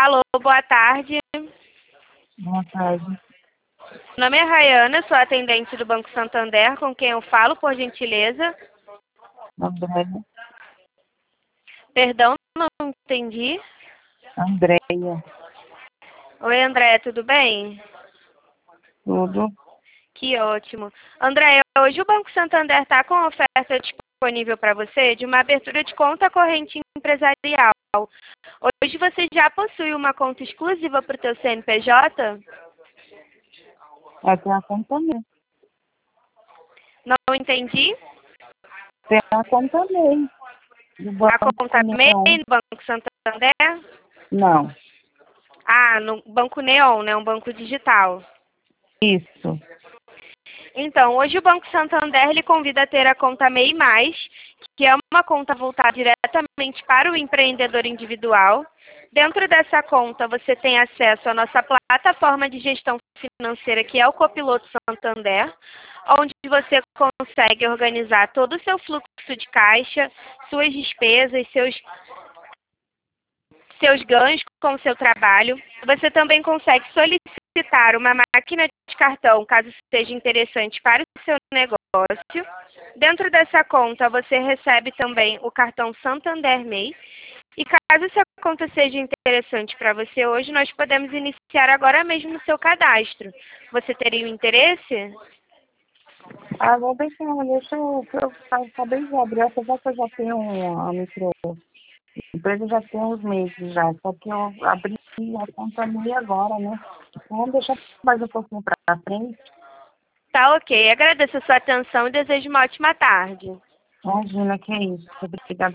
Alô, boa tarde. Boa tarde. Meu nome é Rayana, sou atendente do Banco Santander, com quem eu falo, por gentileza. Andréia. Perdão, não entendi. Andréia. Oi, André, tudo bem? Tudo. Que ótimo. André, hoje o Banco Santander está com oferta disponível para você de uma abertura de conta corrente empresarial. Hoje você já possui uma conta exclusiva para o teu CNPJ? Tem a conta MEI. Não entendi. Tem a conta MEI. Do A Banco conta MEI Neon. no Banco Santander? Não. Ah, no Banco Neon, né? Um banco digital. Isso. Então, hoje o Banco Santander lhe convida a ter a conta MEI+, que é uma conta voltada diretamente para o empreendedor individual. Dentro dessa conta, você tem acesso à nossa plataforma de gestão financeira, que é o Copiloto Santander, onde você consegue organizar todo o seu fluxo de caixa, suas despesas, seus ganhos com o seu trabalho. Você também consegue solicitar uma máquina de cartão, caso seja interessante para o seu negócio. Dentro dessa conta, você recebe também o cartão Santander MEI. E caso essa conta seja interessante para você hoje, nós podemos iniciar agora mesmo o seu cadastro. Você teria um interesse? Vou deixar, eu acabei de abrir, apesar que eu já tenho uma microempresa, já tem uns meses já, só que eu abri a conta MEI agora, né? Vamos deixar mais um pouquinho para frente. Tá ok. Agradeço a sua atenção e desejo uma ótima tarde. Imagina, que é isso. Obrigada.